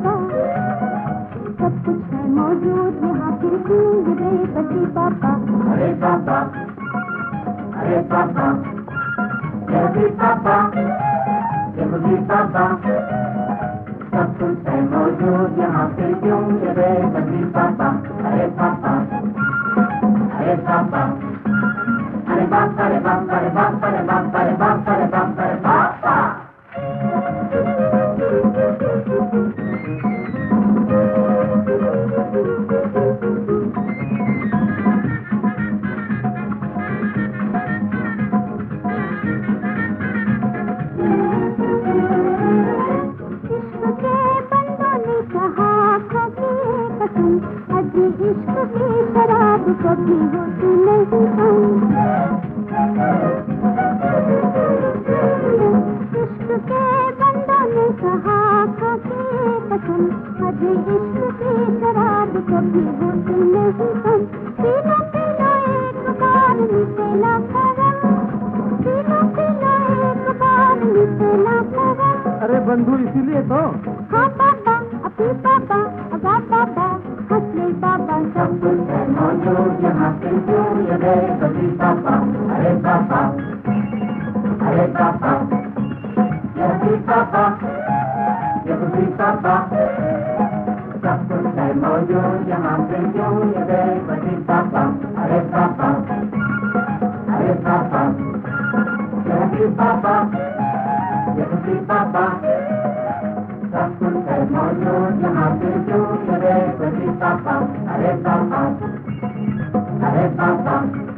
पापा, सब कुछ है मौजूद यहाँ, फिर क्यों ये बेबसी पापा। अरे पापा, अरे पापा, जय भी पापा, जब भी पापा, सब कुछ है मौजूद यहाँ, फिर क्यों ये बेबसी पापा। अरे पापा, अरे पापा, अरे बाप, अरे बाप, अरे बाप, अरे बाप, अरे बाप, अरे बाप, अरे पापा। अजी इश्क की शराब कभी होती नहीं, इश्क के बंदों ने कहा था कि कसम, अजी इश्क की शराब कभी होती नहीं। पीना पीना एक बार मिसेला करम, पीना पीना एक बार मिसेला करम। अरे बंधु इसीलिए तो। हाँ पापा, अभी पापा, अगा पापा, हंसले पापा, सब कुछ है मौजूद यहाँ, फिर क्यों ये बेबसी पापा। अरे पापा, अरे पापा, जय भी पापा, जब भी पापा, सब कुछ है मौजूद यहाँ, फिर क्यों ये बेबसी पापा। अरे पापा, अरे पापा, जय भी पापा, जब भी पापा, सब कुछ है मौजूद यहाँ, फिर क्यों ये बेबसी पापा। अरे पापा, अरे पापा,